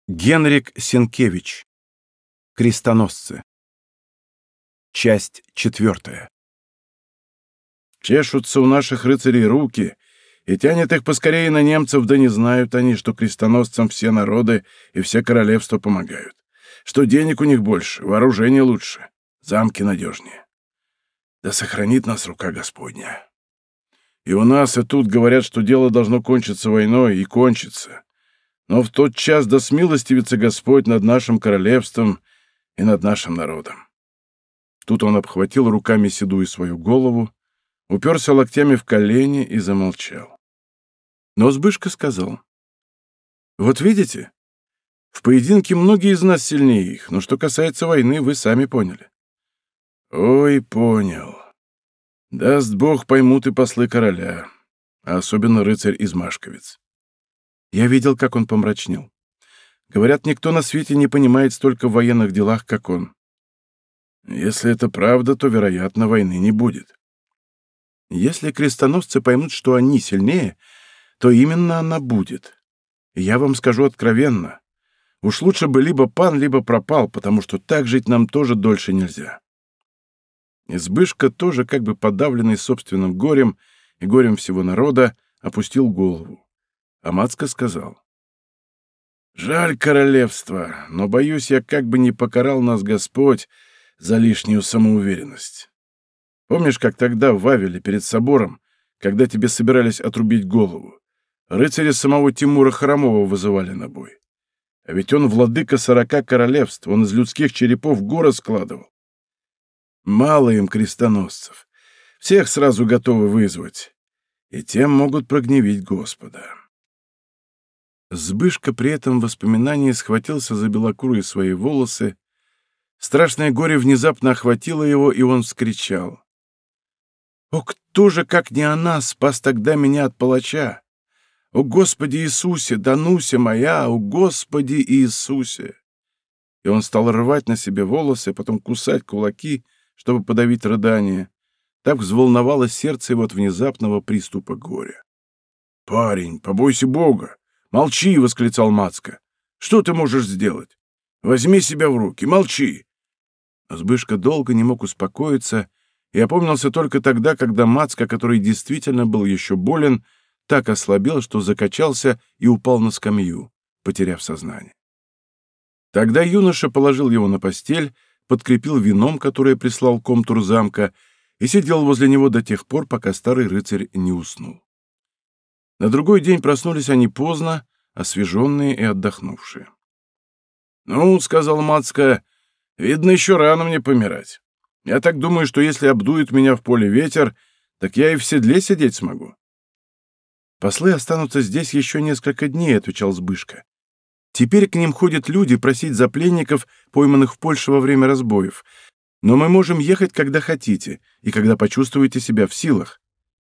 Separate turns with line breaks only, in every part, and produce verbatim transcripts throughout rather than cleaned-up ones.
Генрик Сенкевич. Крестоносцы. Часть четвертая.
Чешутся у наших рыцарей руки, и тянет их поскорее на немцев, да не знают они, что крестоносцам все народы и все королевства помогают, что денег у них больше, вооружение лучше, замки надежнее. Да сохранит нас рука Господня. И у нас, и тут говорят, что дело должно кончиться войной, и кончится. Но в тот час да смилостивится Господь над нашим королевством и над нашим народом. Тут он обхватил руками седую свою голову, уперся локтями в колени и замолчал. Но Збышка сказал: «Вот видите, в поединке многие из нас сильнее их, но что касается войны, вы сами поняли». «Ой, понял. Даст Бог, поймут и послы короля, а особенно рыцарь-измашковец». Я видел, как он помрачнел. Говорят, никто на свете не понимает столько в военных делах, как он. Если это правда, то, вероятно, войны не будет. Если крестоносцы поймут, что они сильнее, то именно она будет. И я вам скажу откровенно. Уж лучше бы либо пан, либо пропал, потому что так жить нам тоже дольше нельзя. Избышка, тоже как бы подавленный собственным горем и горем всего народа, опустил голову. А Мацко сказал: «Жаль королевства, но, боюсь, я как бы не покарал нас Господь за лишнюю самоуверенность. Помнишь, как тогда в Вавеле перед собором, когда тебе собирались отрубить голову, рыцари самого Тимура Хромова вызывали на бой? А ведь он владыка сорока королевств, он из людских черепов горы складывал. Мало им крестоносцев, всех сразу готовы вызвать, и тем могут прогневить Господа». Збышка при этом воспоминании схватился за белокурые свои волосы. Страшное горе внезапно охватило его, и он вскричал: «О, кто же, как не она, спас тогда меня от палача? О, Господи Иисусе, Дануся моя, о, Господи Иисусе!» И он стал рвать на себе волосы, потом кусать кулаки, чтобы подавить рыдание. Так взволновалось сердце его от внезапного приступа горя. «Парень, побойся Бога! Молчи!» — восклицал Мацко. «Что ты можешь сделать? Возьми себя в руки, молчи!» Но Збышка долго не мог успокоиться и опомнился только тогда, когда Мацко, который действительно был еще болен, так ослабел, что закачался и упал на скамью, потеряв сознание. Тогда юноша положил его на постель, подкрепил вином, которое прислал комтур замка, и сидел возле него до тех пор, пока старый рыцарь не уснул. На другой день проснулись они поздно, освеженные и отдохнувшие. «Ну, — сказал Мацко, — видно, еще рано мне помирать. Я так думаю, что если обдует меня в поле ветер, так я и в седле сидеть смогу». «Послы останутся здесь еще несколько дней, — отвечал Збышка. Теперь к ним ходят люди просить за пленников, пойманных в Польше во время разбоев. Но мы можем ехать, когда хотите, и когда почувствуете себя в силах».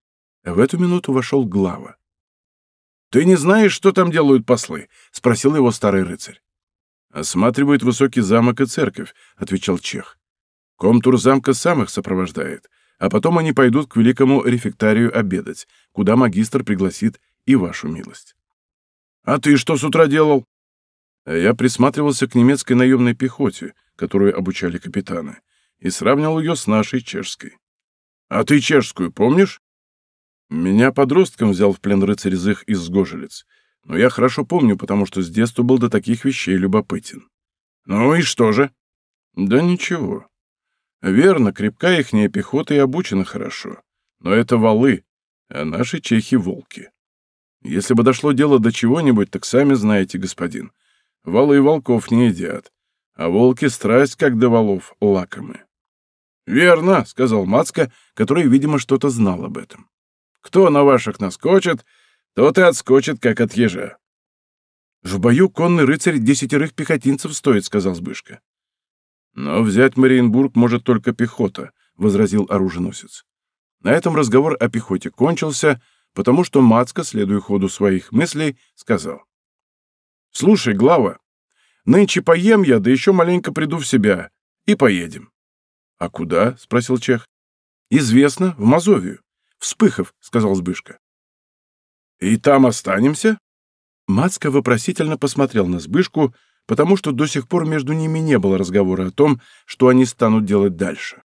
В эту минуту вошел Глава. «Ты не знаешь, что там делают послы?» — спросил его старый рыцарь. «Осматривают высокий замок и церковь», — отвечал чех. «Комтур замка сам их сопровождает, а потом они пойдут к великому рефектарию обедать, куда магистр пригласит и вашу милость». «А ты что с утра делал?» «Я присматривался к немецкой наемной пехоте, которую обучали капитаны, и сравнивал ее с нашей чешской». «А ты чешскую помнишь?» «Меня подростком взял в плен рыцарь Зых из Сгожелец, но я хорошо помню, потому что с детства был до таких вещей любопытен». «Ну и что же?» «Да ничего. Верно, крепкая ихняя пехота и обучена хорошо, но это валы, а наши чехи — волки. Если бы дошло дело до чего-нибудь, так сами знаете, господин, валы волков не едят, а волки страсть, как до валов, лакомы». «Верно», — сказал Мацко, который, видимо, что-то знал об этом. «Кто на ваших наскочит, тот и отскочит, как от ежа». «В бою конный рыцарь десятерых пехотинцев стоит», — сказал Збышка. «Но взять Мариенбург может только пехота», — возразил оруженосец. На этом разговор о пехоте кончился, потому что Мацко, следуя ходу своих мыслей, сказал: «Слушай, Глава, нынче поем я, да еще маленько приду в себя, и поедем». «А куда?» — спросил чех. «Известно, в Мазовию. Вспыхов», — сказал Збышка. «И там останемся?» Мацко вопросительно посмотрел на Сбышку, потому что до сих пор между ними не было разговора о том, что они станут делать дальше.